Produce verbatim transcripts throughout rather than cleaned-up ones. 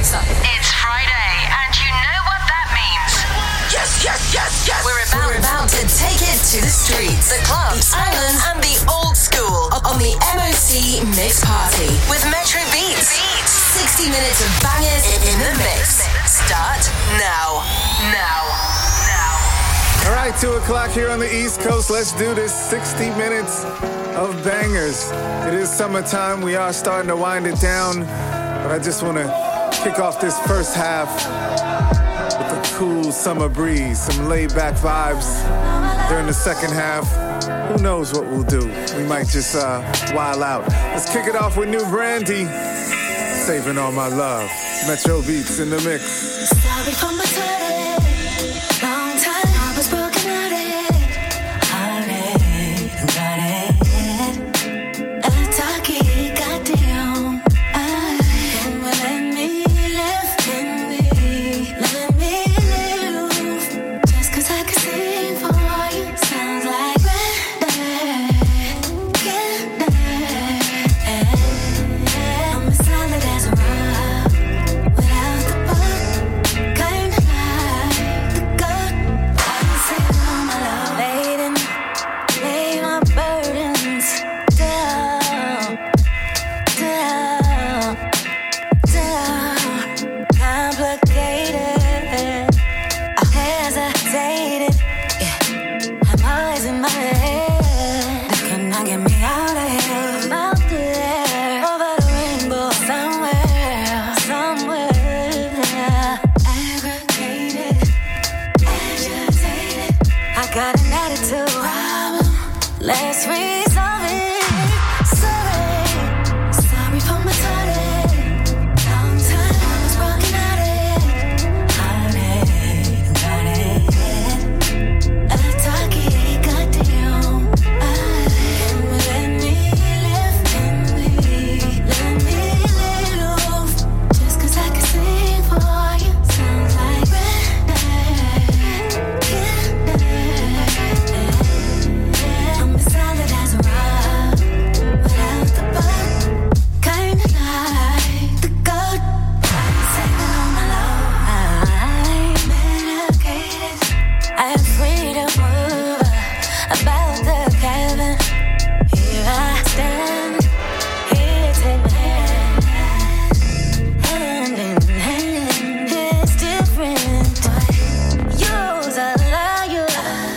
It's Friday, and you know what that means. Yes, yes, yes, yes! We're about, We're about to take it to the streets, the clubs, the islands, and the old school on the M O C Mix Party with Metro Beats. Beats. sixty minutes of bangers in the mix. Start now. Now. Now. All right, two o'clock here on the East Coast. Let's do this. sixty minutes of bangers. It is summertime. We are starting to wind it down. But I just want to kick off this first half with a cool summer breeze, some laid-back vibes. During the second half, who knows what we'll do? We might just uh, wild out. Let's kick it off with New Brandy. Saving all my love. Metro Beats in the mix. Sorry for my time. Long time I was broken hearted. Hearted, hearted. A talkie, goddamn. I can't let me live in me. Let me live. Just cause I can sing for you. Sounds like red. Get that. I'm as solid as a rock. Without the book, kinda like the God. I say all my love, laden, lay my burdens down, down, down. Complicated, I hesitated. Yeah, I'm always in my head. They cannot get me out of here. I'm out there, over the rainbow, somewhere, somewhere. Aggravated, agitated. I got an attitude problem. Let's resolve it. Sorry, sorry for my tardy. Long time I was broken hearted. Hearted, hearted. A talkie, goddamn. I can't let me live in me. Let me live. Just cause I can sing for you. Sounds like red. Get that. I'm as solid as a rock. Without the bug. Kinda like the God. I'm saving all my love. I'm medicated. I am free to move about the cabin. Here I stand. Here, take my hand. Hand in hand. It's different. You's a liar.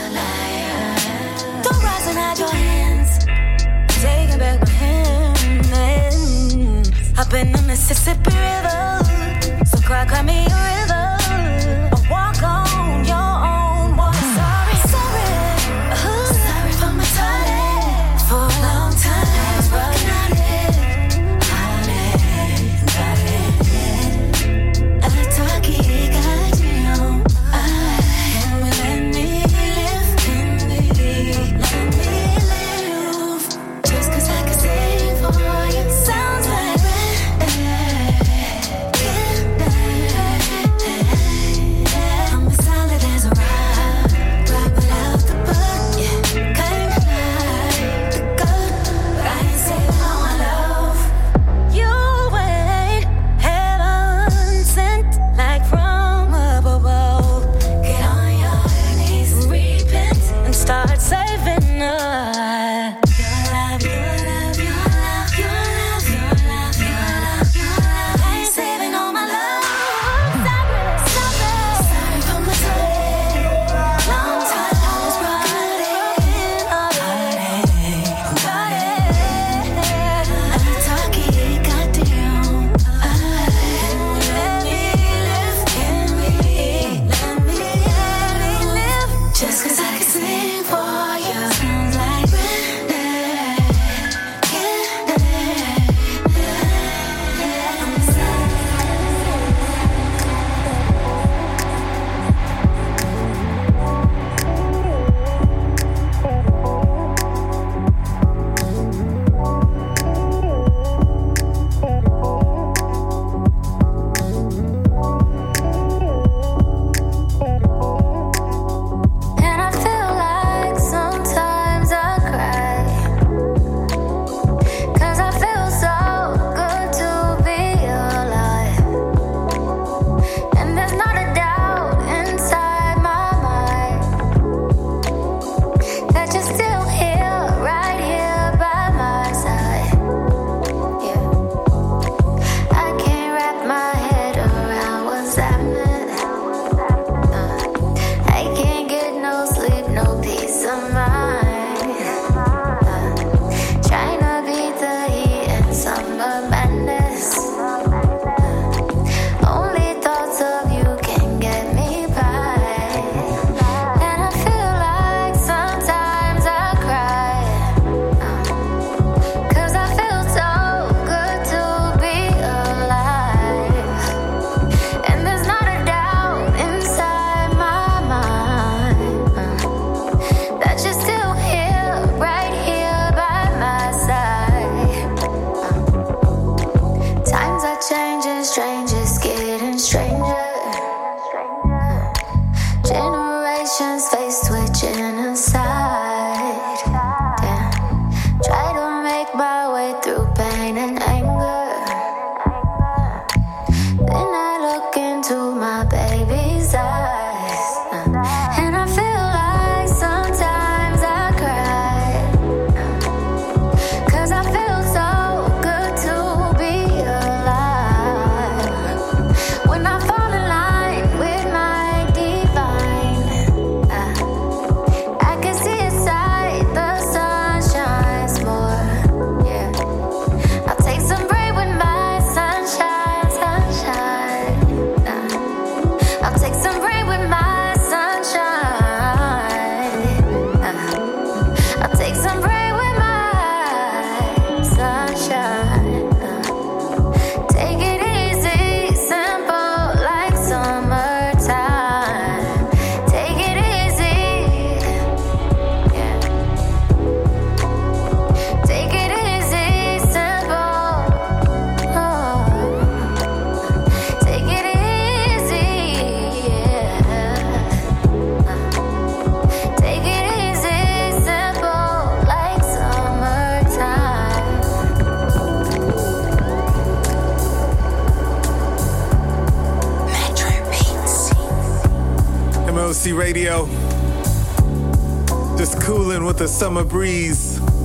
Don't rise and hide your hands. Taking back my hand. Up in the Mississippi River. So cry, cry me a river. Or walk on your own water. Sorry, sorry. Ooh, sorry for my tardy. For a long time I was broken hearted. Hearted, hearted. A talkie, goddamn. I can't let me live in me. Let me live. Just cause I can sing for you. Sounds like red. Get that. stranger, strangers getting stranger. Generations faced with genocide. Yeah. Try to make my way through pain and anger. Then I look into my baby's eyes, and I feel like sometimes I cry, 'cause I feel so good to be alive. When I fall in line with my divine, I can see inside the sun shines more. Yeah, I'll take some break with my sunshine, sunshine. I'll take some break with my sunshine. I'll take some break with my sunshine. Take it easy, simple like summertime. Take it easy, yeah. Take it easy, simple. Oh. Take it easy, yeah. Take it easy, simple like summertime. Metro Beats. M O C Radio. Just cooling with the summer breeze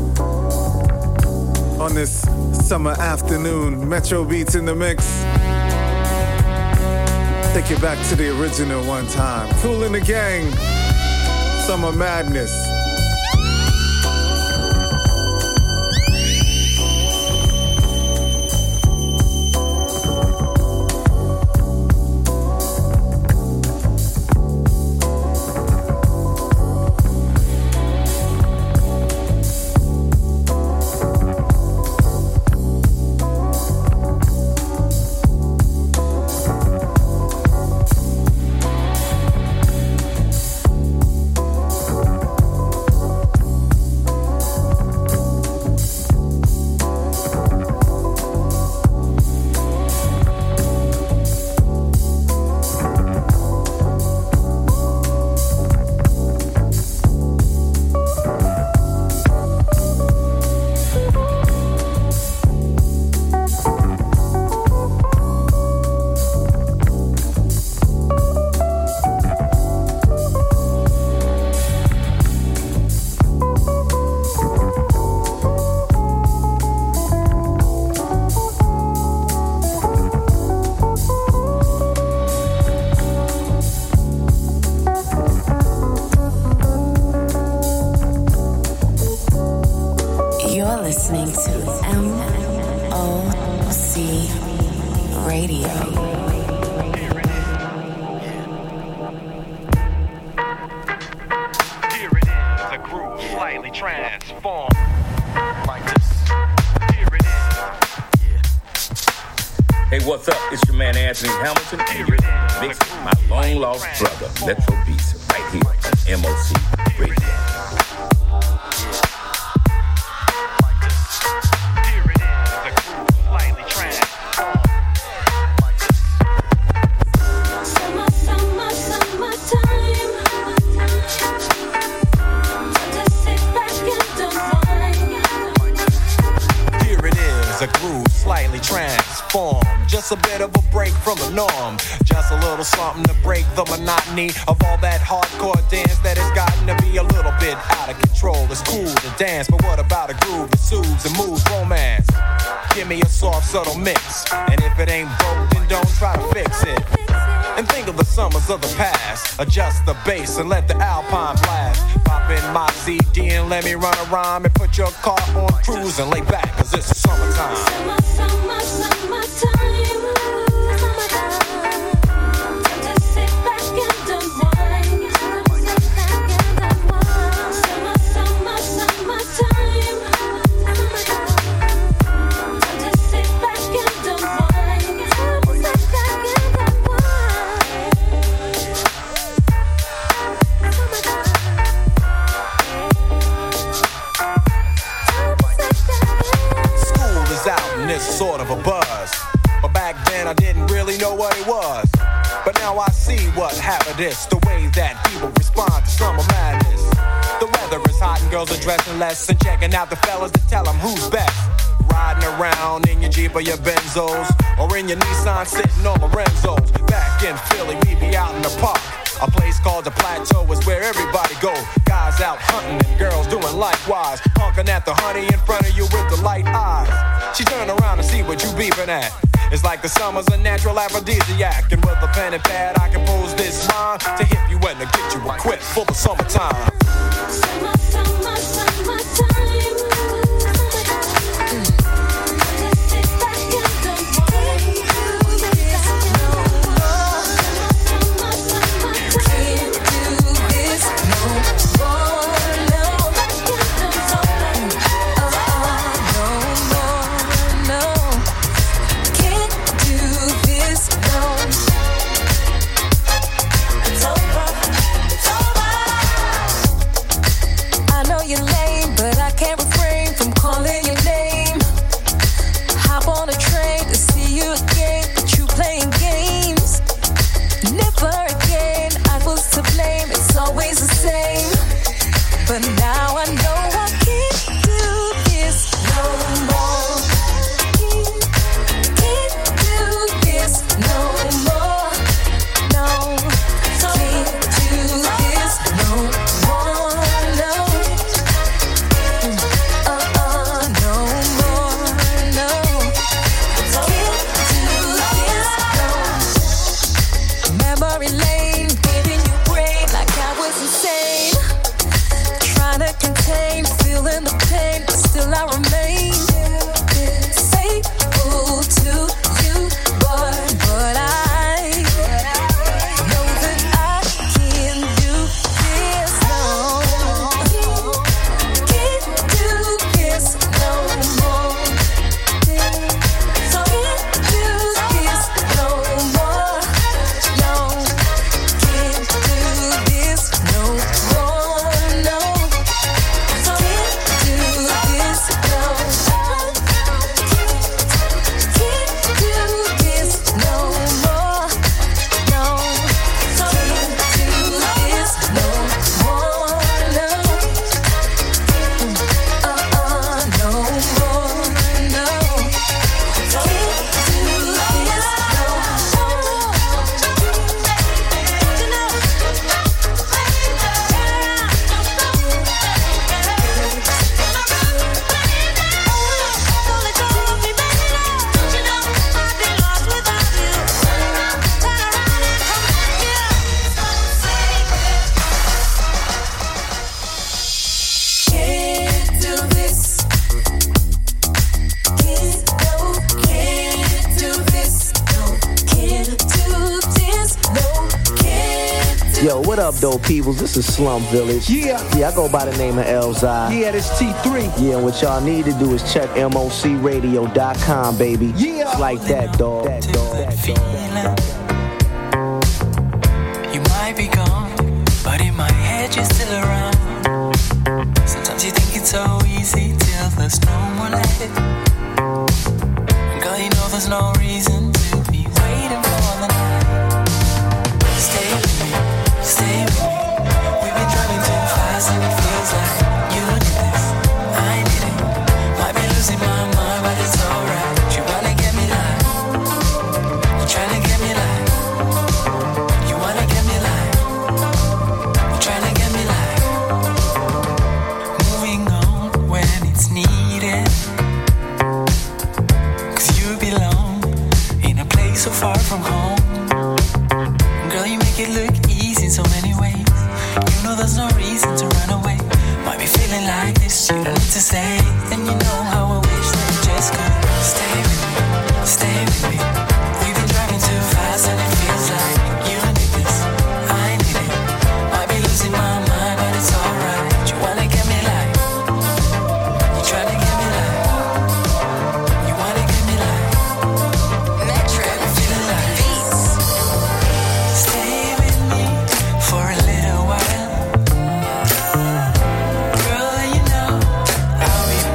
on this summer afternoon. Metro Beats in the mix. Take it back to the original one time. Kool and the Gang. Summer Madness. You're listening to M O C Radio. Here it is, a groove slightly transformed. Like this. Here it is. Hey, what's up? It's your man Anthony Hamilton, and you're mixing my long lost brother, Metro Beats, right here on M O C Radio. Summer, summer, summertime. Just sit back and unwind. Here it is, a groove slightly transformed. Just a bit of a break from the norm. Just a little something to break the monotony of all that hardcore dance that has gotten to be a little bit out of control. It's cool to dance, but what about a groove that soothes and moves romance? Give me a soft, subtle mix. And if it ain't broke, then don't try to fix it. And think of the summers of the past. Adjust the bass and let the Alpine blast. Pop in my C D and let me run a rhyme and put your car on cruise and lay back, cause it's summertime. Summer, summer, summertime. Just sit back and unwind. Summer, summer, summertime. Just sit back and unwind. Sit back and School is out and it's sort of a buzz. then I didn't really know what it was. But now I see what happened is the way that people respond to summer madness. The weather is hot and girls are dressing less and checking out the fellas to tell them who's best. Riding around in your Jeep or your Benzos, or in your Nissan sitting on Lorenzo's. Back in Philly, we be out in the park. A place called the Plateau is where everybody go. Guys out hunting and girls doing likewise. Honking at the honey in front of you with the light eyes. She turn around to see what you beeping at. It's like the summer's a natural aphrodisiac. And with a pen and pad I compose this line to hit you and to get you equipped for the summertime. Summer, summer, summertime. But now I know I can't do this no more. Can't, can't do this no more. No, can't do this no more. No, uh-uh, no more. No, can't do this no. Memory lane, giving you brain like I was insane. To contain, feeling the pain, but still I remain faithful to you, boy. But I know that I can't do this no. Can't do this no more. So can't do this no more. No, can't do this no more. No. Yo, what up, though, peoples? This is Slum Village. Yeah. Yeah, I go by the name of Elzai. Yeah, this T three. Yeah, and what y'all need to do is check M O C radio dot com, baby. Yeah. It's like that, dog. That, dog. That, dog. You might be gone, but in my head you're still around. Sometimes you think it's so easy till there's no more light. Girl, you know there's no reason to be waiting for the night. Stay with me, stay with me. We've been driving too fast and it feels like you need this, I need it. Might be losing my mind, but it's alright. You wanna get me live, you tryna get me live. You wanna get me live, you tryna get me live. Moving on when it's needed, 'cause you belong in a place so far from home. Girl, you make it look easy in so many ways. You know there's no reason to run away. Might be feeling like this, you don't need to say. And you know how I wish that you just could stay with me, stay with me. We've been driving too fast and it feels like you need this, I need it. Might be losing my mind, but it's alright. You wanna get me like, you tryna get me like, you wanna get me like Metro, feeling like beats. Stay with me for a little while. Girl, you know I'll be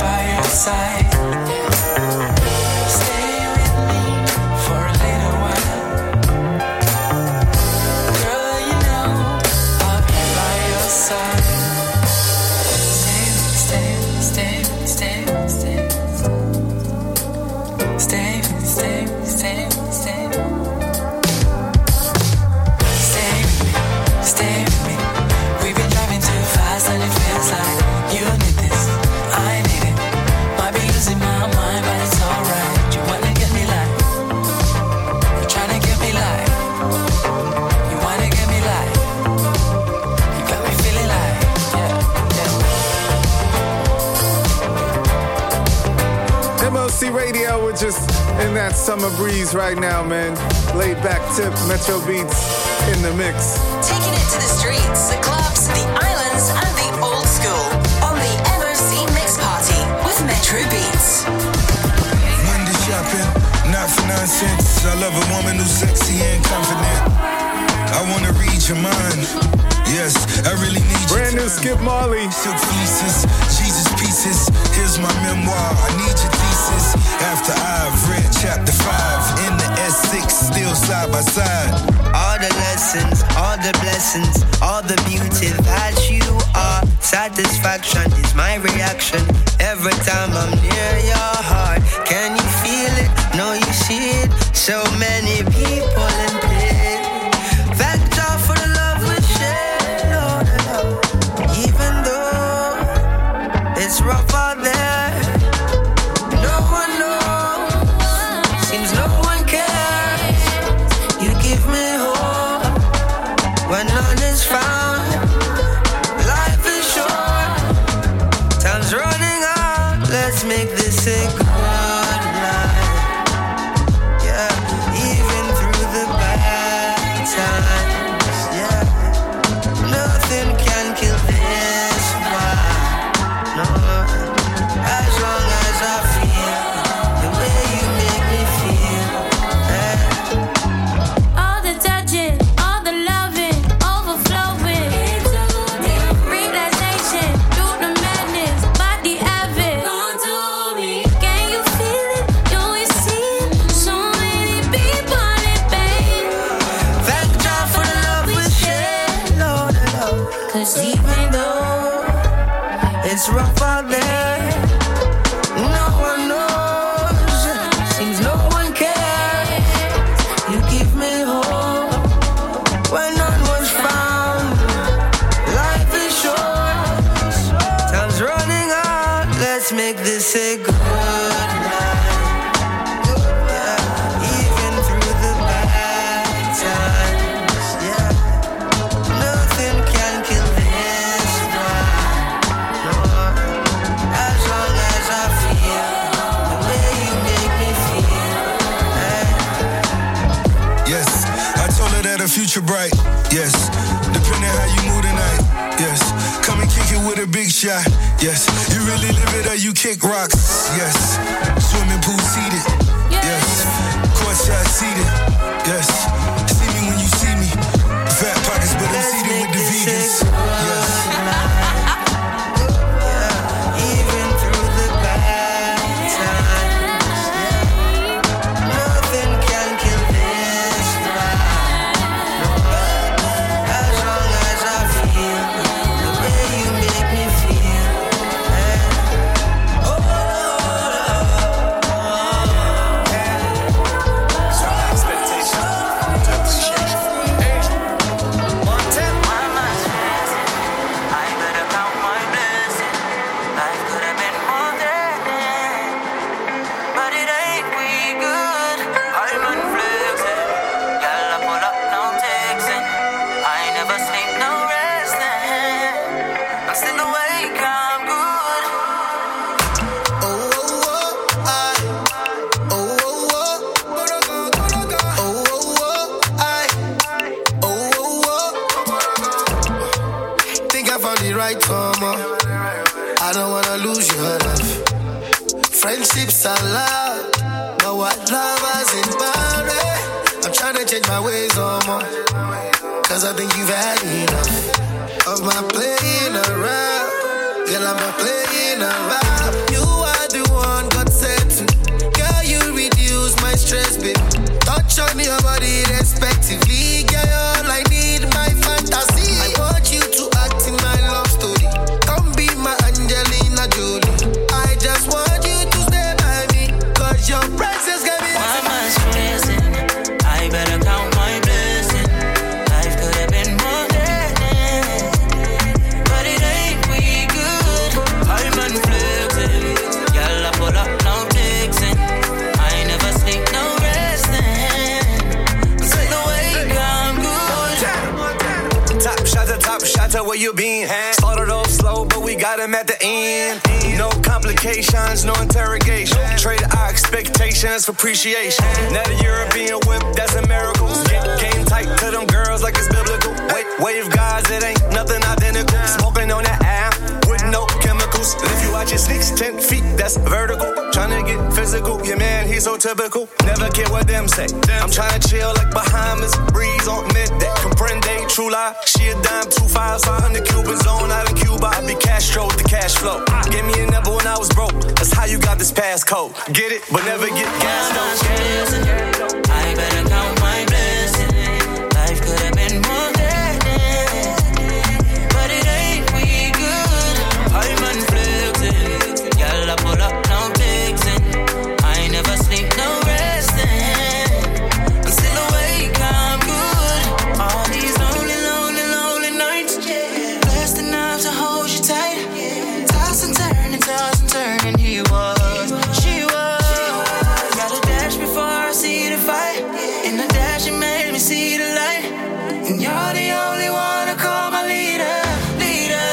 we're just in that summer breeze right now, man. Laid back tip, Metro Beats in the mix. Taking it to the streets, the clubs, the islands, and the old school on the M O C Mix Party with Metro Beats. Monday shopping, not for nonsense. I love a woman who's sexy and confident. I wanna read your mind. Yes, I really need you. Brand new Skip Marley. Silk fleeces, Jesus pieces. Here's my memoir. I need your thesis. After I've read chapter five in the S six, still side by side. All the lessons, all the blessings, all the beauty that you are. Satisfaction is my reaction every time I'm near your heart. Can you feel it? No, you see it. So many people in pain. Thank God for the love we share, Lord, even though it's rough out there. No one knows, seems no one cares. You give me hope when none is found. Life is short, time's running out. Let's make this a good life. Yeah, even through the bad times. Yeah, nothing can kill this vibe. No, as long as I feel the way you make me feel. Yeah. All the touching, all the loving, overflowing. Realization, through the madness, body avid. Can you feel it? Do you see it? So many people in pain. Thank God for the love we share, Lord, Lord. Cause Even though it's rough out there, no one knows, seems no one cares. You give me hope when none was found. Life is short, time's running out. Let's make this a good life. Yeah, even through the bad times. Yeah, nothing can kill this vibe. No, as long as I feel the way you make me feel. Yeah. Yes, I told her that her future bright. Yes, depending how you move tonight. Yes, come and kick it with a big shot. Yes, you really live it or you kick rocks. Yes, swimming pool seated. Yes, courtside seated. Yes, see me when you see me. Fat pockets, but I'm Let's seated make with the this a vegans. good Yes. life. Yeah, even through the bad times. Yeah, nothing can kill this vibe. No, as long as I feel the way you make me feel. Yeah. Oh, right karma. I don't wanna lose your love. Friendships are loud, but what lovers in boundary. I'm trying to change my ways on more, cause I think you've had enough of my playing around. Girl, I'm not playing around. You are the one God said to. Girl, you reduce my stress, babe. Touch on your body respectively. Girl, you're all I need, my fantasy. I want you to act in my love story. Come be my Angelina Jolie. I just want you to stay by me, cause your presence gave me. Why am I stressing? I better count my blessing. Life could have been more than it, but it ain't we good. I'm unflexing. Y'all I pull up, no texting. I never sleep, no resting. Say the way I'm good. Top shot, top shot, where you been? Started off slow. slow, but we got him at the end. No complications, no interrogation. Trade our expectations for appreciation. Now the European whip, that's a miracle. Get game tight to them girls like it's biblical. Wait, wave guys, it ain't nothing identical. Smoking on that app with no chemicals. And if you watch your sneaks, ten feet, that's vertical. Tryna get physical, your man, he's so typical. Never care what them say. I'm tryna chill like Bahamas, breeze on midday. Comprende, true lie. She a dime, two fives, five hundred Cuban zone out in Cuba. I be Castro with the cash flow. Gave me a number when I was broke. That's how you got this passcode. Get it, but never get gas. I better count my blessings. Life could have been more than this, but it ain't we good. I'm unflexing. Y'all pull up, no fixing. I never sleep, no resting. I'm still awake, I'm good. All these lonely, lonely, lonely nights. Blessed enough to hold you tight. Toss and turn and toss and turn, and he was, she was. Got a dash before I see the fight. In the dash, it made me see the light. And you're the only one to call my leader, leader.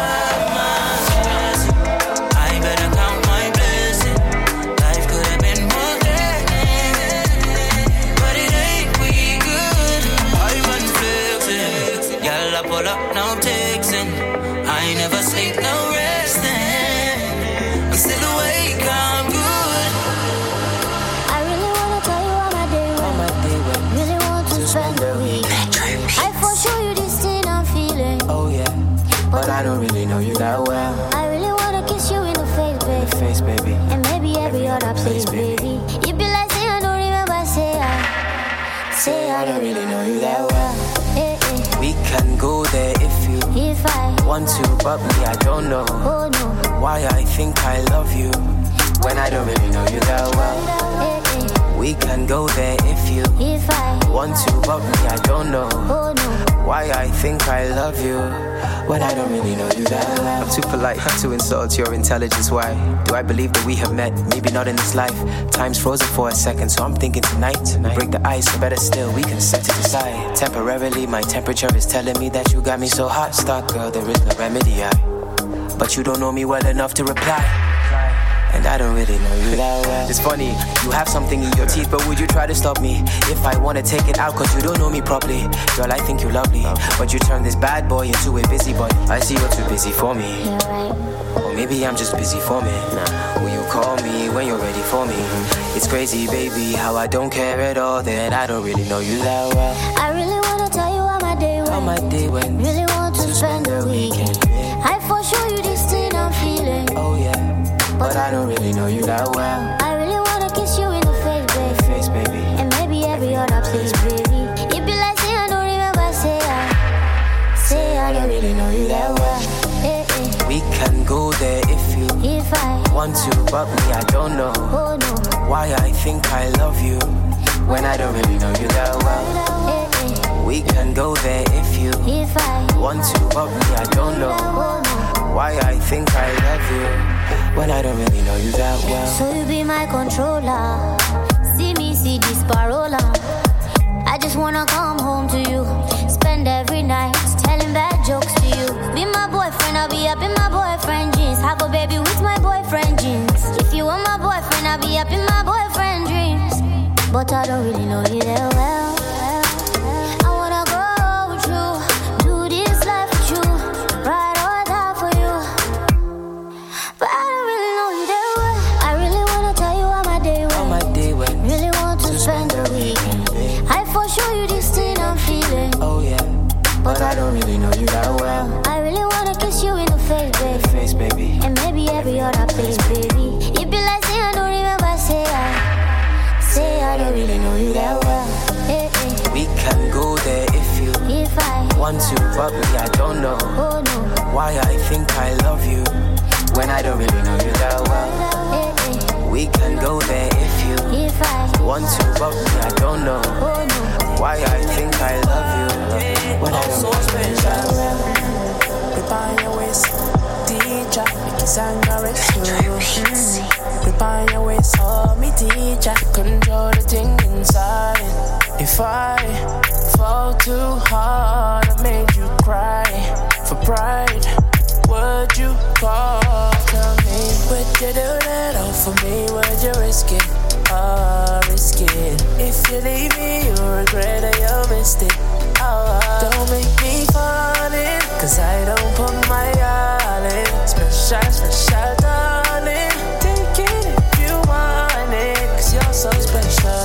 I better count my blessings. Life could have been more than this, but it ain't we good. I'm unflexing. Y'all I pull up, no texting. I never sleep, no resting. I'm still awake, I'm good. I really wanna tell you how my day went. Really want to spend the week. I for sure you this thing I'm feeling. Oh yeah, but I don't really know you that well. I really wanna kiss you in the face, baby. The face, baby. And maybe every other place, baby. You be like, say I don't remember, say I. Say I don't really know you that well. Eh, eh. We can go there if you If I want to, but me I don't know oh no, why I think I love you when I don't really know you that well. eh, eh. We can go there if you If I want to, but me I don't know oh no, why I think I love you when I don't really know you that well. I'm too polite to insult your intelligence. Why do I believe that we have met? Maybe not in this life. Time's frozen for a second, so I'm thinking tonight, tonight. Break the ice, or better still, we can set it aside. Temporarily, my temperature is telling me that you got me so hot. Stop, girl, there is no remedy. I, but you don't know me well enough to reply. And I don't really know you that well. It's funny, you have something in your teeth, but would you try to stop me if I wanna take it out? Cause you don't know me properly. Girl, I think you're lovely, but you turn this bad boy into a busybody. I see you're too busy for me. you're right. Or maybe I'm just busy for me. Nah. Will you call me when you're ready for me? It's crazy, baby, how I don't care at all that I don't really know you that well. I really wanna tell you how my day went. How my day went. Really want to spend the weekend. I for sure you this thing I'm feeling. Oh yeah, but I don't really know you that well. I really wanna kiss you in the face, baby. Face, baby. And maybe every other place, baby. It be like, say I don't remember, say I. Say I don't really know you that well. Eh, eh. We can go there if you If I want to, but me I don't know oh no, why I think I love you when I don't really know you that well. eh, eh. We can go there if you If I want to, but me I don't know oh no, why I think I love you when I don't really know you that well. so you be my controller. See me, see this parola. I just wanna come home to you. Spend every night telling bad jokes to you. Be my boyfriend, I'll be up in my boyfriend jeans. Have a baby with my boyfriend jeans. If you want my boyfriend, I'll be up in my boyfriend dreams. But I don't really know you that well. I wanna go with you, do this life with you, ride or die for you. But I don't really know you that well. I really wanna tell you how my day How went. my day went. Really want to spend the weekend. I for sure you this thing I'm feeling. Oh yeah, but I don't really know you that well. I really wanna kiss you in the face, baby. Face, baby. And maybe every other place, baby. It be like, say I don't remember, say I. Say I don't really know you that well. Eh, eh. We can go there if you If I want to, but me I don't know oh no, why I think I love you when I don't really know you that well. eh, eh. We can go there if you If I want to, but me I don't know oh no, why I think I love you when I don't really know you that well. Prepare your waist, teacher, make it sound caress you. Prepare your waist, oh me teacher, control the thing inside. If I fall too hard, I made you cry for pride. Would call. Tell me, would you do that all for me? Would you risk it? Oh, risk it. If you leave me, you'll regret that you missed it. Oh, don't make me fall in, cause I don't put my all in. Special, special, darling. Take it if you want it, cause you're so special.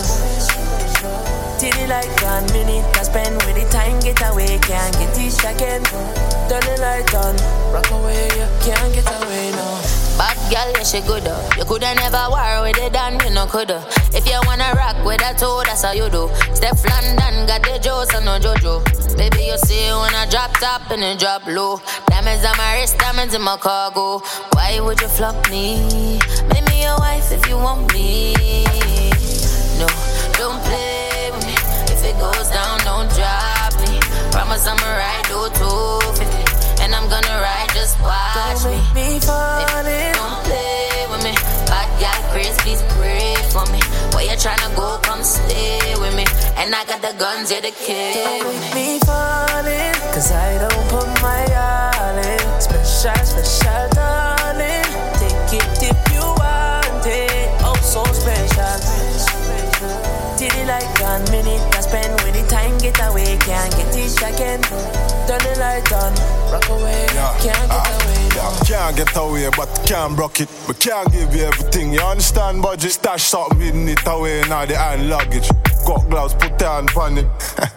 Till like one minute, I spend with the time, get away, can't get it again. Turn the light on, rock away, you can't get away now. Bad girl, yeah, she good uh. You coulda never war with it done, you know coulda. If you wanna rock with a toe, that's how you do. Steph London got the Joes and no Jojo. Baby, you see when I drop top and then drop low. Diamonds on my wrist, diamonds in my cargo. Why would you flop me? Make me your wife if you want me. No, don't play with me. If it goes down, don't drop me. Promise I'ma ride do two fifty. And I'm gonna ride, just watch don't me. Make me fall in. Don't play with me. Bad girl, Chris, please pray for me. Where you tryna go, come stay with me. And I got the guns here to kill don't me. make me fall in, cause I don't put my all in. Special, special, darling. Take it if you want it. Oh, so special. Till like one minute, I spend with the time, get away, can't get it again. Turn the light on, rock away, Yeah. can't get Ah. away. Yeah, can't get away, but can't broke it. We can't give you everything, you understand, budget? Stash something in it away in all the hand luggage. Got gloves, put down on it.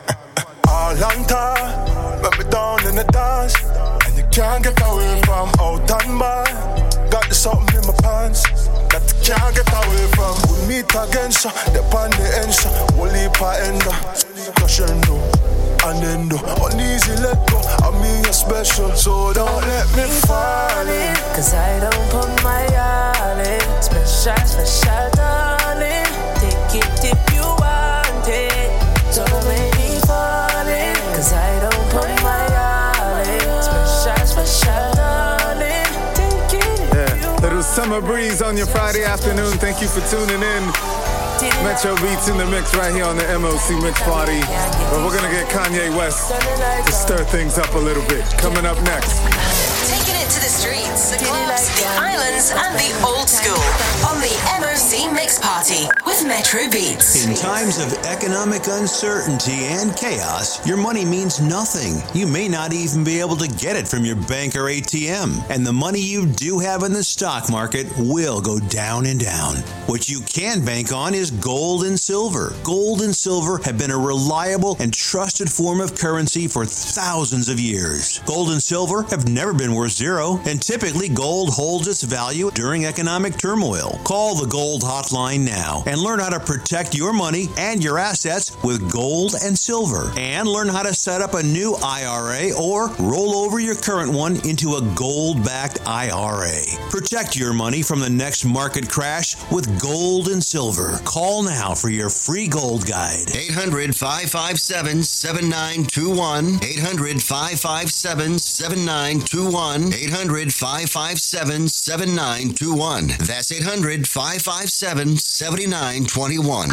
All on time, let me down in the dance. And you can't get away from out and by. Got the something in my pants that you can't get away from. We meet again, so the on the end, so we'll leave our end. Crescendo, and then do uneasy let go. I mean you're special, so don't let me fall in. Cause I don't put my all in. Special, special, darling. Take it if you want it. Don't make me fall in. Cause I don't put my all in. Special, special, darling. Take it if Yeah, you little summer breeze on your Friday afternoon. Thank you for tuning in. Metro Beats in the mix right here on the M O C Mix Party. But we're gonna get Kanye West to stir things up a little bit. Coming up next. Taking it to the streets, the clubs, the islands, and the old school on the M O C Mix Party with Metro Beats. In times of economic uncertainty and chaos, your money means nothing. You may not even be able to get it from your bank or A T M. And the money you do have in the stock market will go down and down. What you can bank on is gold and silver. Gold and silver have been a reliable and trusted form of currency for thousands of years. Gold and silver have never been worth zero, and typically gold holds its value during economic turmoil. Call the Gold Hotline now and learn how to protect your money and your assets with gold and silver. And learn how to set up a new I R A or roll over your current one into a gold-backed I R A. Protect your money from the next market crash with gold and silver. Call now for your free gold guide. eight hundred, five five seven, seven nine two one. eight hundred, five five seven, seven nine two one. eight hundred, five five seven, seven nine two one. That's eight hundred, five five seven, seven nine two one.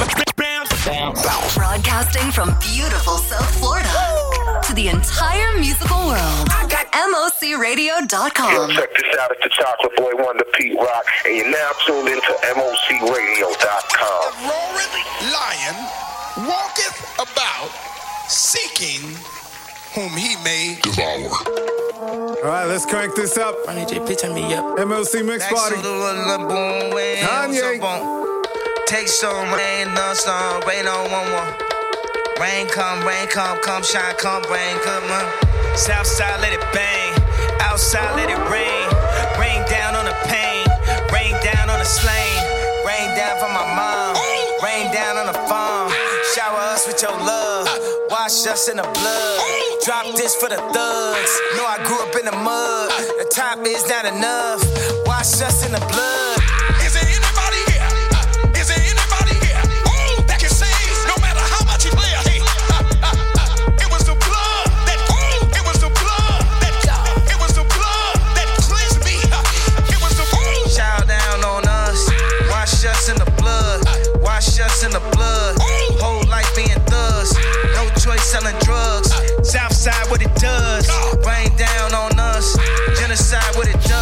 Broadcasting from beautiful South Florida to the entire musical world. M O C radio dot com. Yo, check this out. It's the Chocolate Boy Wonder Pete Rock, and you're now tuned into M O C radio dot com. A roaring lion walketh about seeking whom he may devour. All right, let's crank this up. M O C Mix Party. Kanye. Take some rain, no some rain on one one. Rain come, rain come, come shine, come rain, come on. Southside let it bang, outside let it rain. Rain down on the pain, rain down on the slain. Rain down from my mom, rain down on the farm. Shower us with your love, wash us in the blood. Drop this for the thugs. Know I grew up in the mud. The top is not enough. Wash us in the blood. Is there anybody here? Uh, is there anybody here? Ooh, that can say no matter how much you play a hate. Uh, uh, uh, it was the blood that. Ooh, it was the blood that. It was the blood that cleansed me. Uh, it was the. Ooh. Shower down on us. Wash us in the blood. Wash us in the blood. Whole life being thugs. No choice selling drugs. Southside what it does. Rain down on us. Genocide what it does.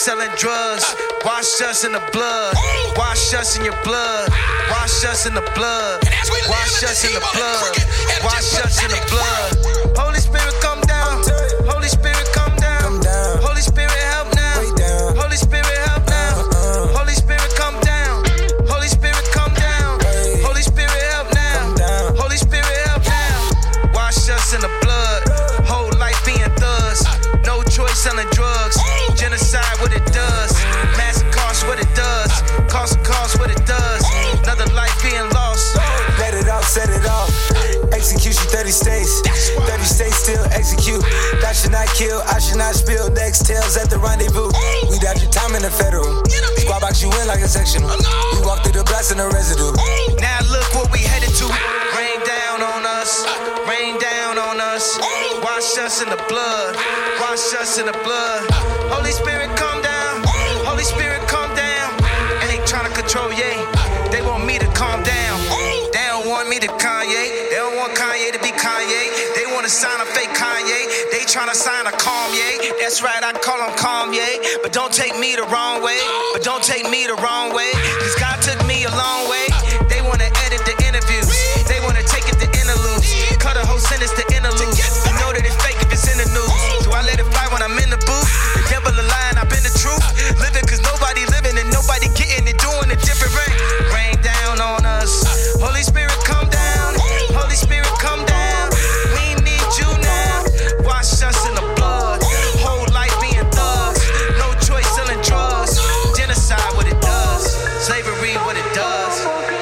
selling drugs. Wash us in the blood. Wash us in your blood. Wash us in the blood. Wash us in the blood. Wash us in the blood. Holy Spirit, come down. Holy Spirit, come down. Holy Spirit, help now. Holy Spirit, help now. Holy Spirit, come down. Holy Spirit, come down. Holy Spirit, help now. Holy Spirit, help now. Wash us in the blood. Whole life being thugs. No choice selling drugs. Genocide, what it does. Massive cost, what it does. Cost of cost, what it does. Another life being lost. Let it off, set it off. Execution thirty states. thirty states still execute. That should not kill, I should not spill. Next tails at the rendezvous. We dodge your time in the federal. Squad box you in like a sectional. We walk through the blast in the residue. Now look what we headed to. Rain down on us. Rain down on us. Wash us in the blood. Wash us in the blood. Holy Spirit, come down. Holy Spirit, come down. And they trying to control, yeah. They want me to calm down. They don't want me to Kanye. They don't want Kanye to be Kanye. They want to sign a fake Kanye. They trying to sign a Kanye. That's right, I call him Kanye. But don't take me the wrong way. But don't take me the wrong way. Cause God took me a long way. They want to edit the interviews. They want to take it to interludes. Cut a whole sentence to interludes. You know that it's fake if it's in the news. So I let it fly when I'm in the booth. The devil a lie and I've been the truth. Living cause nobody living and nobody getting it. Doing it different. Rain, rain down on us. Holy Spirit, come down. Holy Spirit, come down. We need you now. Wash us in the blood. Whole life being thugs. No choice selling drugs. Genocide, what it does. Slavery, what it does.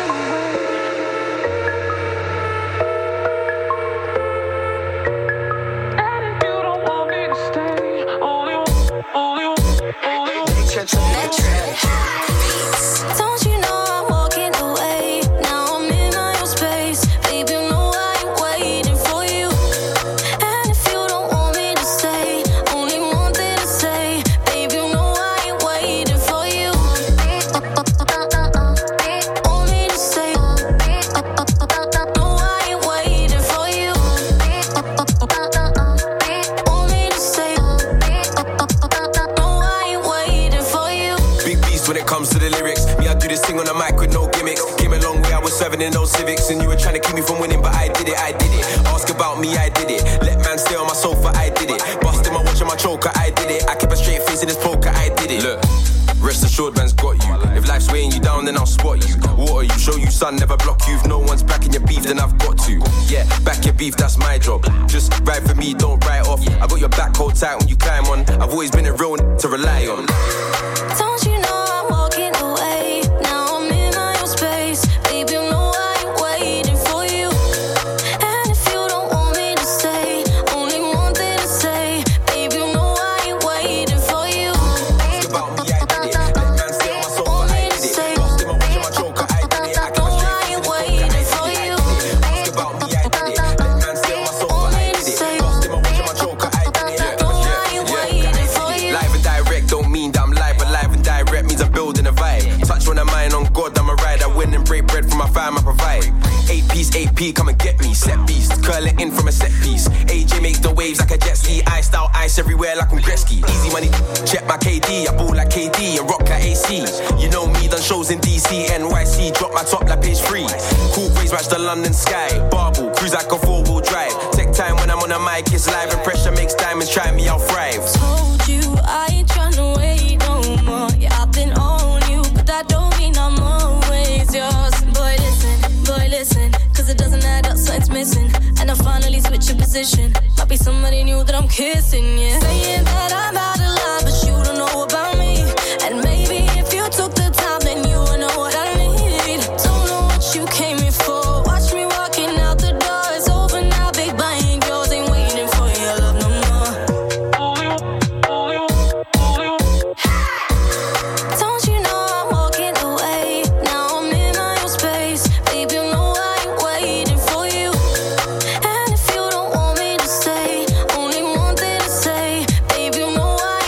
Don't you know I'm walking away? Now I'm in my own space. Baby, you know I ain't waiting for you. And if you don't want me to stay, only one thing to say. Baby, you know I ain't waiting for you. Want me to stay? No, I ain't waiting for you. Want me to stay? No, I ain't waiting for you. Big beast when it comes to the lyrics. Me, I do this thing on the mic with no gimmicks. Came a long way, I was serving in those civics. And you were trying to keep me from winning, but I did it, I did it. Ask about me, I did it. Let man stay on my sofa, I did it. Busting my watch and my choker, I did it. I kept a straight face in this poker, I did it. Look, rest assured man's got you. If life's weighing you down, then I'll spot you. Water you, show you sun, never block you. If no one's backing your beef, then I've got to. Yeah, back your beef, that's my job. Just ride for me, don't write off. I got your back hold tight when you climb on. I've always been a real n- to rely on. Don't you know I'm walking away? Now I'm in my own space. Baby, you know I ain't waiting for you. And if you don't want me to stay, only one thing to say. Baby, you know I ain't waiting for you. About me, I did it. Let man stay on my sofa, I did it. Busting my watch and my choker, I did it. I kept a straight face in this poker, I did it. Ask about me, I did it. Let man stay on my sofa, I did it. Busting my watch and my choker, I did it. Live and direct don't mean that I'm live, but live and direct means I'm building a vibe. Touch on a mind on God, I'm a ride. I win and break bread from my fam, I provide. Eight piece, eight P, come and get me. Set beast, curl it in from a set piece. A J makes the waves like a jet ski. Iced out ice everywhere like I'm Gretzky. Easy money, check my K D. I ball like K D and rock like A C. You know me, done shows in D C, N Y C. Drop my top like page three. Cool breeze match the London sky. Barbell, cruise like a four-wheel drive. Take time when I'm on a mic, it's live. And pressure makes diamonds, try me, I'll thrive. Told you I ain't tryna wait no more. Yeah, I've been on you, but that don't mean I'm always yours. Boy, listen, boy, listen, cause it doesn't add up, something's missing. And I finally switch your position. Might be somebody new that I'm kissing, yeah. Saying that I'm out of line, but you don't know about me. And maybe if you took the time, then you would know what I need. Don't know what you came here for. Watch me walking out the door. It's over now, big buying yours. Ain't waiting for your love no more. Don't you know I'm walking away? Now I'm in my own space. Baby, you know I ain't waiting for you. And if you don't want me to stay, only one thing to say. Baby, you know I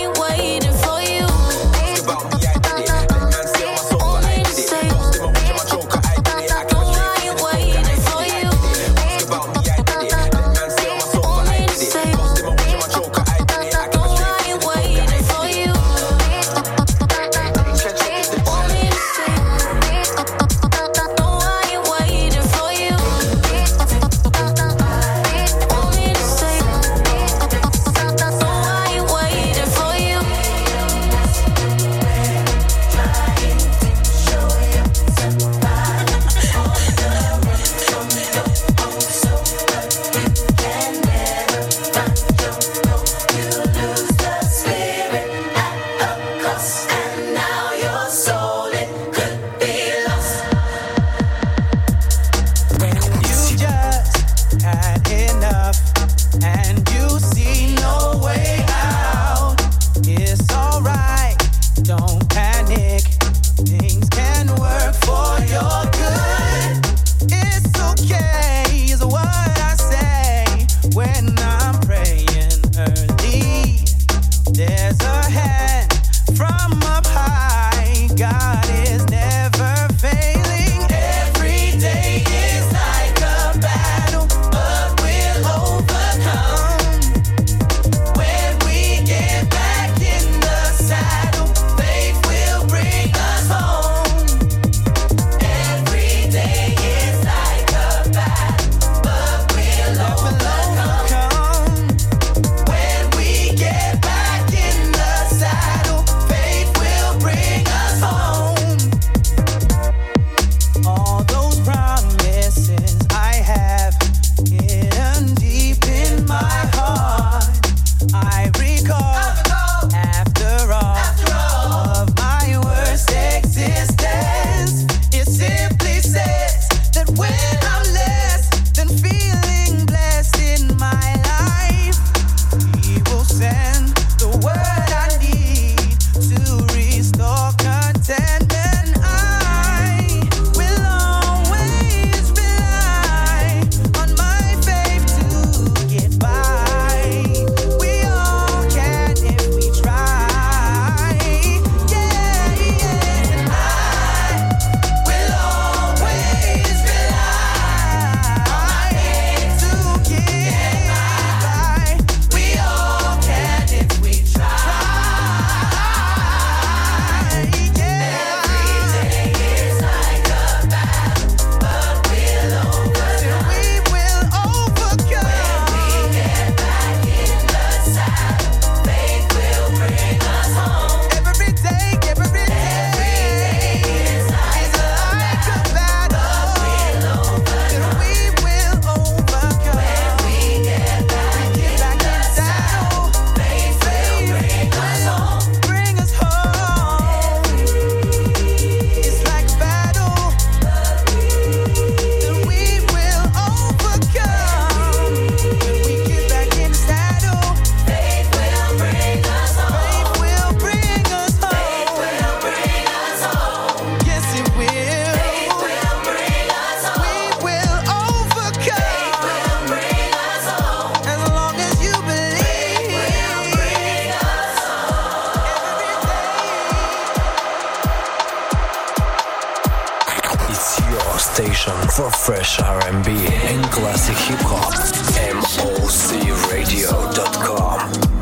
station for fresh R and B and classic hip hop. M O C radio dot com.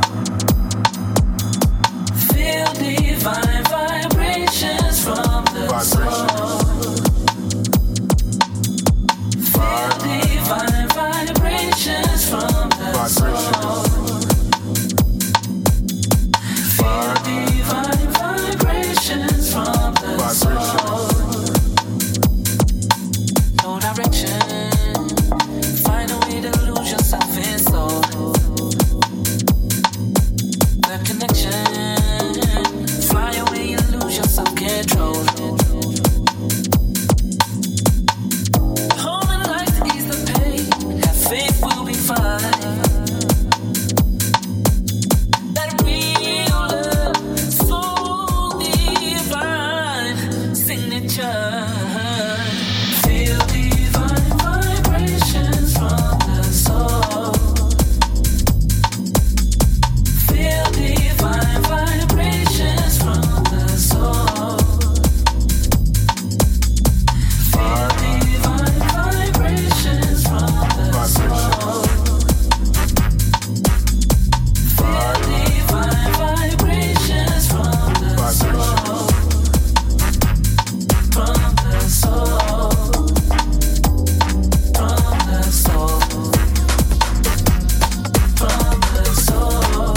Feel divine vibrations from the soul. Feel divine vibrations from the soul. Feel divine vibrations from the soul. No direction. Find a way to lose yourself in soul. The connection. Fly away and lose your self-control. Hold on life to ease the pain. Have faith, we'll be fine. That real love, so divine signature. Feel divine vibrations from the soul. Feel divine vibrations from the soul. Feel divine vibrations from the soul. Feel divine vibrations from the soul. From the soul. From the soul. From the soul.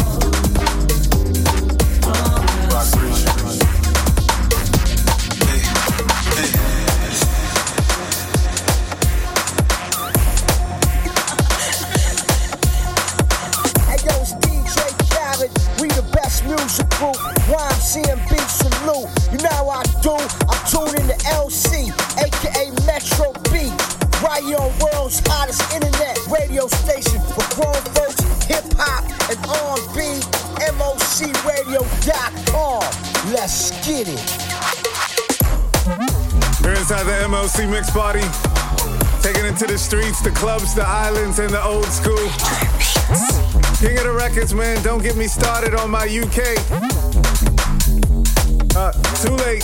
Hey yo, it's D J Khaled, we the best music group. Y M C M B salute. You know how I do. I'm tuning to L C, aka Metro B, right here on world's hottest internet radio station for grown folks, hip hop, and R and B. M O C radio dot com. Let's get it. We're inside the M O C Mix Party, taking it to the streets, the clubs, the islands, and the old school. King of the records, man. Don't get me started on my U K. Uh, too late.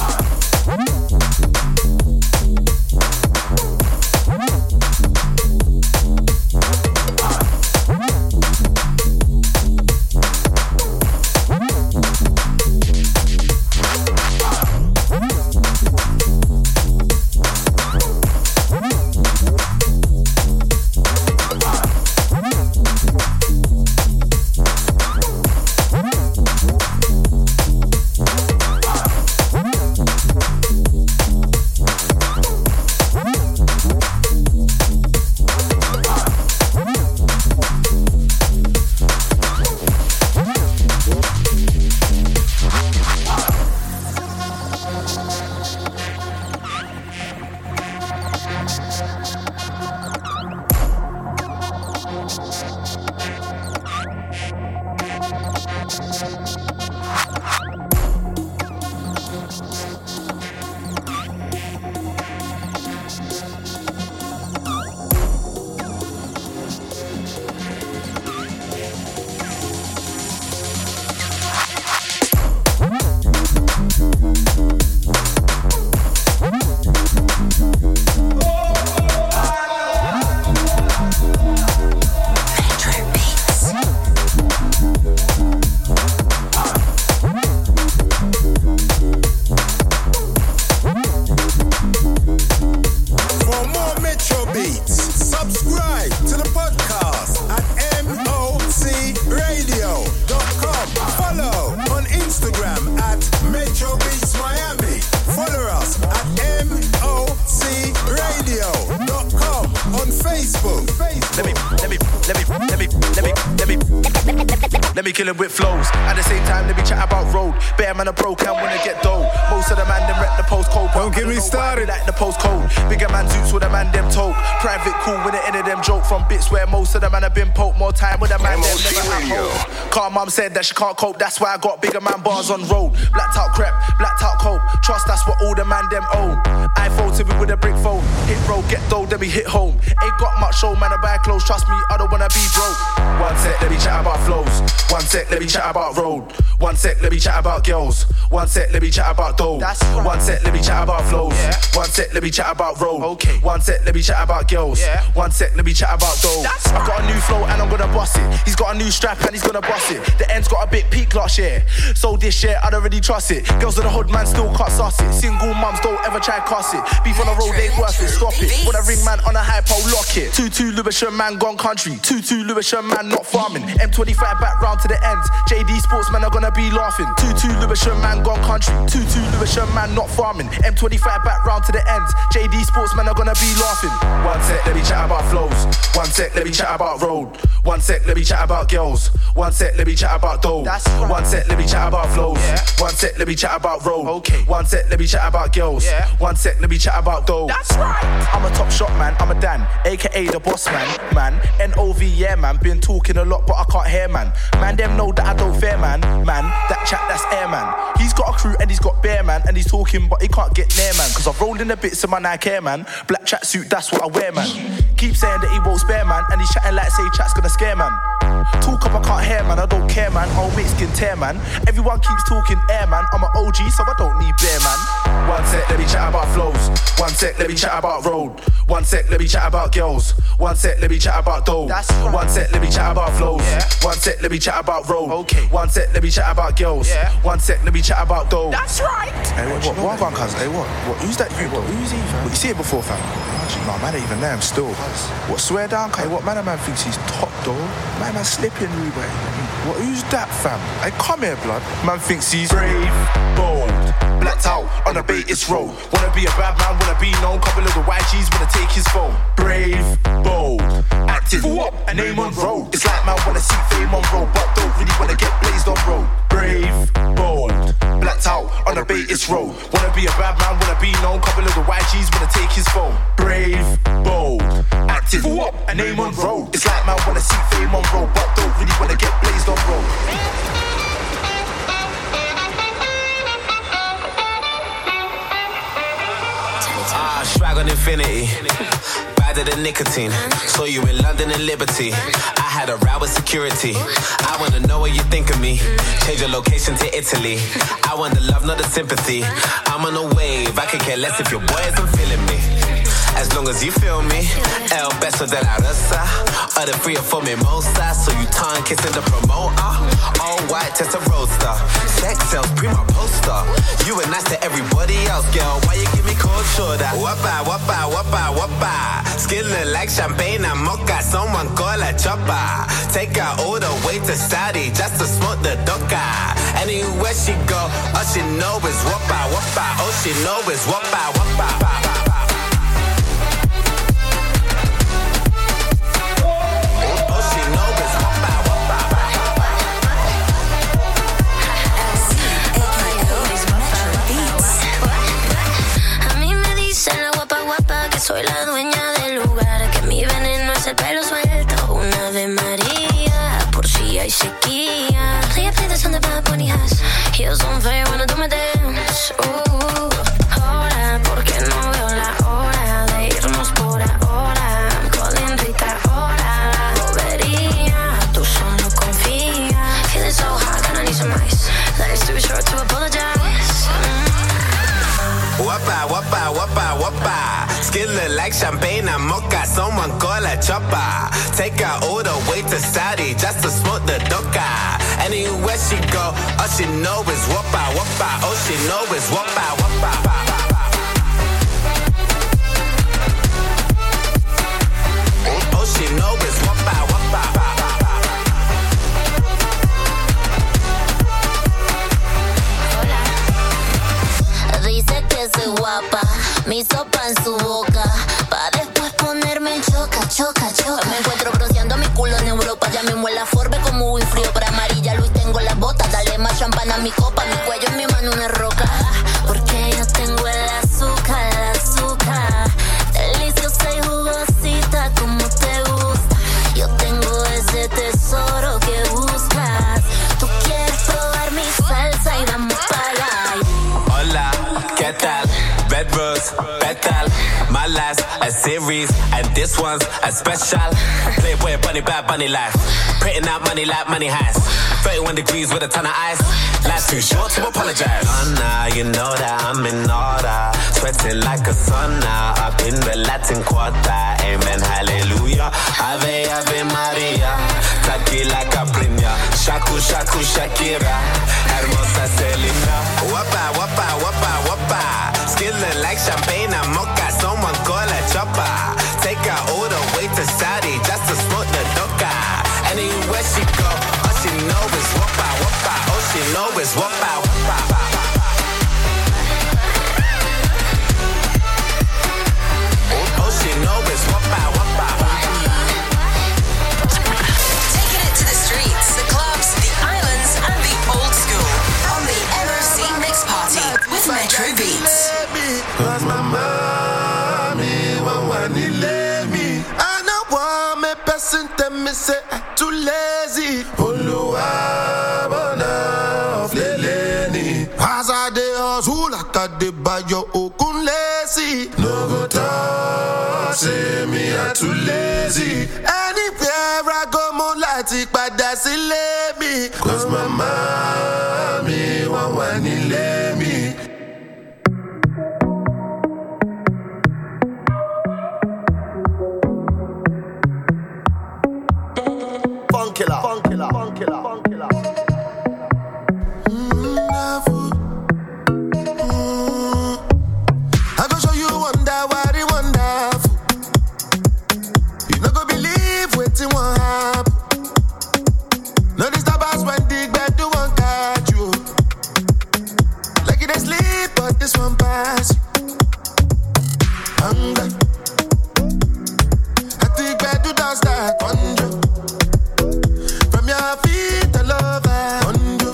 Let me kill him with flows. At the same time, let me chat about road. Bear man a broke and wanna get dough. Most of the man them rep the postcode. Don't get me started. Like the postcode. Bigger man zoots with a man them told. Private cool with the end of them joke from bits where most of the man have been poked. More time with a man them never have hope. Car mum said that she can't cope. That's why I got bigger man bars on road. Blacked out crep, blacked out cope. Trust that's what all the man them own. iPhone to me with a brick phone. Hit road, get dough, then we hit home. Ain't got much show, man, I buy clothes. Trust me, I don't wanna be broke. One sec, let me chat about flows. One sec, let me chat about road. One sec, let me chat about girls. One sec, let me chat about dough. Right. One sec, let me chat about flows. Yeah. One sec, let me chat about road. Okay. One sec, let me chat about girls. Yeah. One sec, let me chat about dough. I got a new flow and I'm gonna bust it. He's got a new strap and he's gonna bust it. The end's got a bit peak last year. So this year, I don't really trust it. Girls in the hood, man, still can't suss it. Single mums don't ever try cuss it. Beef on the road ain't worth it, stop it. When I ring man on a hypo, lock it. two two Lewisham man gone country. two two Lewisham man not farming. M twenty-five back round to the ends. J D sportsmen are gonna be laughing. two two Lewisham man gone country. two two Lewisham man not farming. M twenty-five back round to the ends. J D sportsmen are gonna be laughing. One sec, let me chat about flows. One sec, let me chat about road. One sec, let me chat about girls. One sec, let me chat about dough. Right. One sec, let me chat about flows. Yeah. One sec, let me chat about road. Okay. One sec, let me chat about girls. Yeah. One sec, let me chat about dough. That's right. I'm a top shot man, I'm a Dan, aka the boss man, man. N O V, yeah man. Been talking a lot, but I can't hear man. Man, them know that I don't fear man. Man, that chat, that's air man. He's got a crew and he's got bear man, and he's talking, but he can't get near man. Cause I've rolled in the bits of my Nike Air man. Black tracksuit, that's what I wear man. Keep saying that he won't spare man, and he's chatting like say chat's gonna scare man. Talk up, I can't hear man, I don't care man. I'll make skin tear man. Everyone keeps talking air man. I'm an O G, so I don't need bear man. One sec, let me chat about flows. One sec, let me chat about road. One sec, let me chat about girls. One sec, let me chat about dough. Right. One sec, let me chat about flows. Yeah. One sec, let me chat about road. Okay. One sec, let me chat about girls. Yeah. One sec, let me chat about dough. That's right. Hey, what, what, what, cuz? Hey, what? What? Who's that you, bro? Who's he, fam? What, you see it before, fam? No, man ain't even there, I'm still. What, swear down, hey, what, man, a man thinks he's top, though? Man, man slipping, Ruben. What, who's that, fam? Hey, come here, blood. Man thinks he's brave, bold, blacked out, on a bait, it's roll. Wanna be a bad man, wanna be known. Couple of the Y Gs wanna take his phone. Brave, bold, active, what? A name on road. It's like man wanna see fame on road, but don't really wanna get blazed on road. Brave, bold, blacked out, on a bait, it's roll. Wanna be a bad man, wanna be known. Couple of the Y Gs wanna take his phone. Brave, bold, active, what? A name on road. It's like man wanna see fame on road, but don't really wanna get blazed on road. Ah, swag on infinity. Badder than nicotine. Saw you in London and Liberty. I had a row with security. I wanna know what you think of me. Change your location to Italy. I want the love, not the sympathy. I'm on a wave. I could care less if your boy isn't feeling me. As long as you feel me. El beso de la rosa. Or the free for mimosa. So you tongue kissing the promoter. All white, test a roadster. Sex sells, prima poster. You were nice to everybody else, girl. Why you give me cold shoulder? Wappa, wappa, wappa, wappa. Skin look like champagne and mocha. Someone call a chopper. Take her all the way to Saudi just to smoke the doka. Anywhere she go, all she know is wappa, wappa. All she know is wappa, wappa. Soy la dueña del lugar, que mi veneno es el pelo suelto. Una Ave María, por si hay sequía. Play play the song that Bad Bunny has. Heels on fire when I do my dance. Uh, ahora, porque no veo la hora de irnos por ahora. I'm calling Rita ahora. Bobería, tú solo confía. Feeling so hot, gonna need some ice. Life's too short to apologize. Mm. Wappa, wappa, wappa, wappa. Skin look like champagne and mocha. Someone call a chopper. Take her all the way to Saudi just to smoke the doka. Anywhere she go, all she know is wappa, wappa. All she know is wappa, wappa. All she know is wappa, wappa. Dice que soy guapa, mi sopa en su boca, pa' después ponerme en choca, choca, choca. Me encuentro bronceando mi culo en Europa, ya mismo en la Forbe como muy frío. Para amarilla Luis tengo las botas, dale más champán a mi copa, mi cuello en mi mano una roca. Porque yo tengo el azúcar, el azúcar, deliciosa y jugosita como te gusta. Yo tengo ese tesoro que buscas, tú quieres probar mi salsa y vamos para allá. Hola, ¿qué tal? Red Rose, Petal. My life's a series, and this one's a special. Playboy bunny, bad bunny life. Printing out money like money has. thirty-one degrees with a ton of ice. Life's too short to apologize. Oh, nah, you know that I'm in order. Sweating like a sauna up in the Latin Quarter. Amen, hallelujah. Ave, Ave Maria. Tequila Capriña. Shaku, Shaku, Shakira. Hermosa Selena. Wapa, wapa, wapa, wapa. Skin look like champagne and mocha. Someone call a chopper. Take her all the way to Saudi just to smoke the doka. Anywhere she go, all she know is wapa, wapa. All she know is wapa, wapa. All she know is wapa, wapa. Taking it to the streets, the clubs, the islands, and the old school on the M O C Mix Party with Metro Beats. Cause my mommy won't want to let me. I know one me person tell me say I'm too lazy. Oluwa bona of leleni. As I dey hustle, like I dey buy your okun lazy. No go talk, say me I'm too lazy. Anywhere I go, mo lati pada sílé mi. Cause my mommy won't want to let me. Funkilla, funkilla, funkilla, funkilla. I go show you wonder what it wonderful. You no go believe wetin wan happen. No disturb us when the bed do one catch you. Like you dey sleep, but this one pass you. Hunger. I think bed do don't start conjure. From your feet all over on you.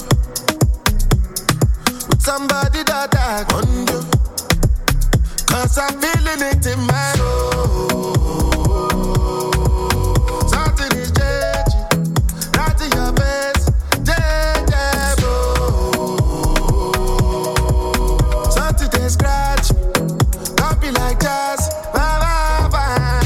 With somebody that I on you. Cause I'm feeling it in my soul. Something is changing. Right in your face. Changeable. Something they scratch me. Don't be like jazz. Bye, bye, bye.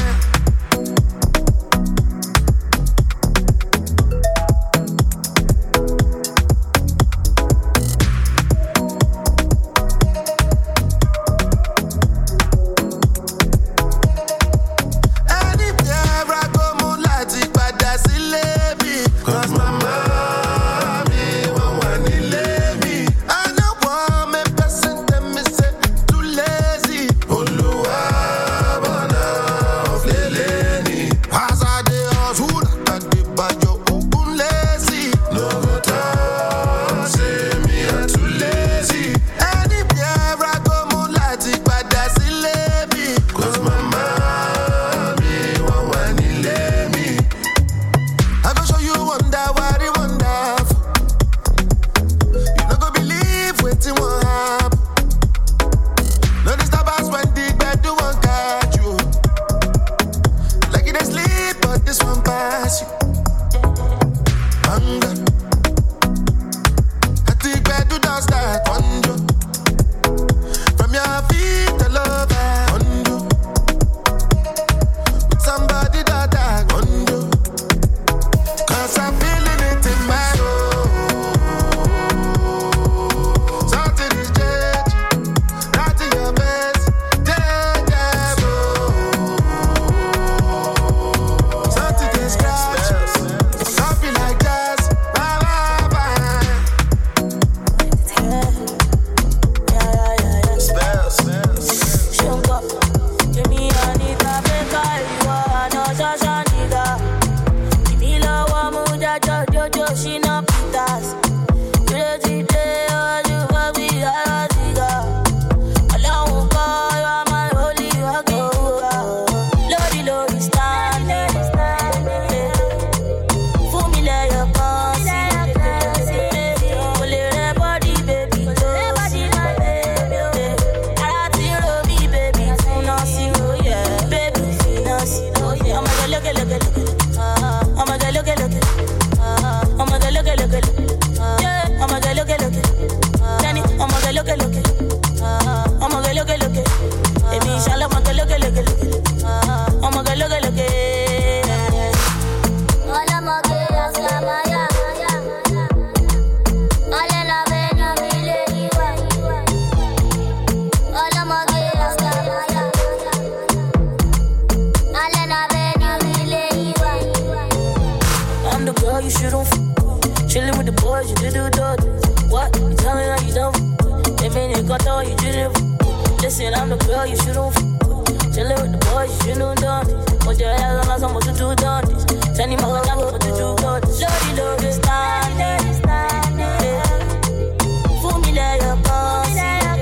Chillin' with the boys, you know done this. Put your head on us, I'm supposed to do done this. Tell him I'm gonna do you done this. Lordy, lordy, stand it. Fool me there, your boss.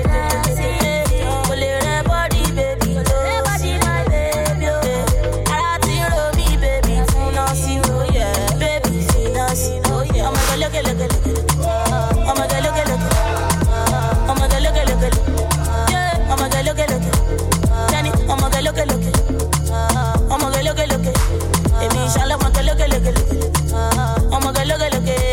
Pull it that body, baby. That body, my baby. I like to love me, baby. See, no, see, oh yeah. Baby, see, no, see, oh yeah. I'm gonna look at, look at, look at. I'm gonna look at, look at. I'm gonna look at, look at. Yeah, I'm gonna look at, look at. Danny, I'm gonna look at, look at. I'm gonna look at, look at. Emi, inshallah, I'm gonna look at, look at. I'm gonna look at, look at.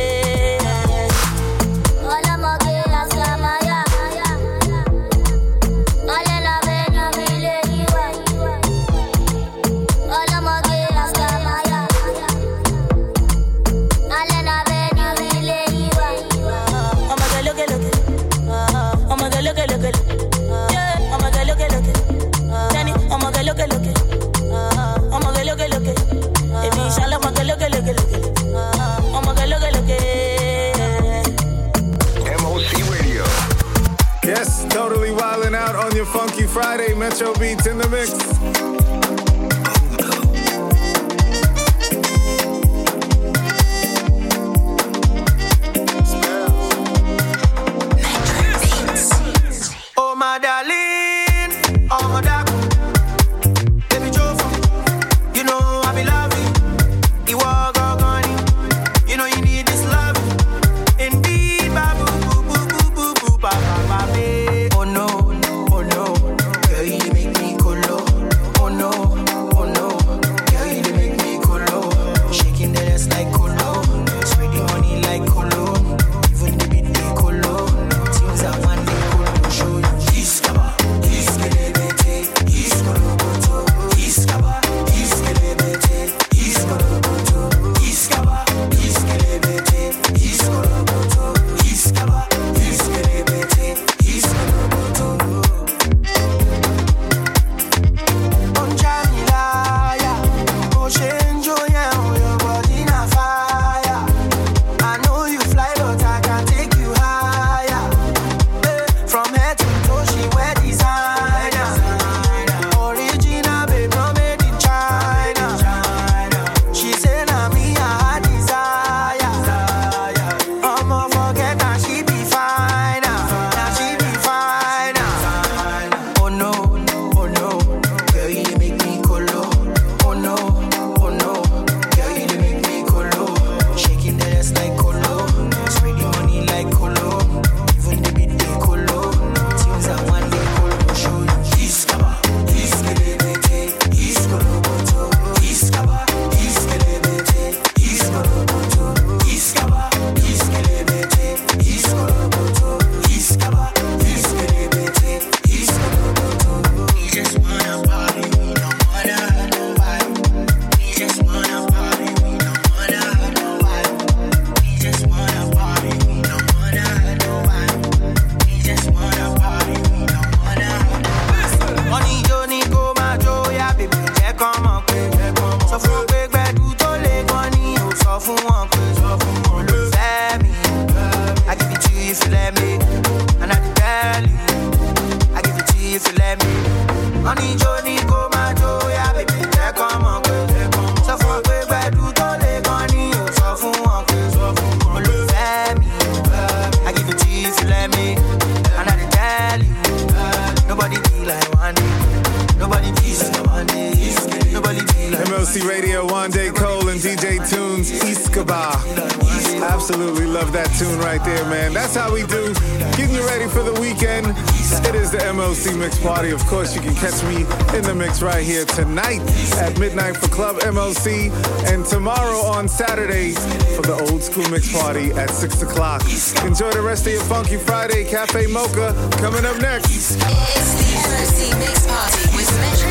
Yes, totally wildin' out on your Funky Friday. Metro Beats in the mix. Oh my darling, oh my darling, baby Joe, you know I be loving you. Are gone, you know you need this love. Indeed, babu, boo, boo, boo, boo, boo, ba, ba, ba, ba. Oh no, oh no, girl you make me colo. Oh no, oh no, girl you make me colo. Shaking the ass like colo, spreading money like colo. Even the beat they colo. Things that one day colo show you. Iskaba, iskelebete, iskoloboto. Iskaba, iskelebete, iskoloboto. Iskaba, iskelebete, iskoloboto. Iskaba, iskelebete, iskoloboto. On Jamila, yeah. Oh, Shenjo, yeah, oh, your body na fire. I know you fly, but I can take you higher. Eh, from head to toe, she wear designer. Original, babe, no made in China. She say na me I her desire. I'ma forget that she be fine. Now she be fine. Oh no, oh no, girl you dey make me colo. Oh no, oh no, girl you dey make me colo. Shaking the ass like colo, spreading money like colo. Even the beat they colo. Things that one day colo show you. Iskaba, iskelebete, iskoloboto. Iskaba, iskelebete, iskoloboto. Iskaba, iskelebete, iskoloboto. Iskaba, iskelebete, iskoloboto. We just wanna party, we don't wanna hurt nobody. We just wanna party, we don't wanna hurt nobody. We just wanna party, we don't wanna hurt nobody. We just wanna party, we don't wanna hurt nobody. Money Johnny go my Joe, yeah, baby, jẹ́ kán mọ̀ pé sọ fún wọn pé gbẹ̀du tó lè gan ni ò sọ fún wọn pé olùfẹ́ mi. I give it to you if you let me, and I can tell you. I give it to you if you let me. Money Johnny go my Joe, yeah, baby, jẹ́ kán mọ̀ pé sọ fún wọn pé gbẹ̀du tó lè gan ni ò sọ fún wọn pé olùfẹ́ mi. I give it to you if you let me, and I can tell you. Nobody be like one day. Nobody be like one day. Nobody be like M L C Radio, Wande Cole and D J Tunes, Iskaba. Absolutely love that tune right there, man. That's how we do. Getting you ready for the weekend. It is the M L C Mix Party. Of course, you can catch me in the mix right here tonight at midnight for Club M L C, and tomorrow on Saturday for the Old School Mix Party at six o'clock. Enjoy the rest of your Funky Friday. Cafe Mocha coming up next. It's the M O C Mix Party with Metro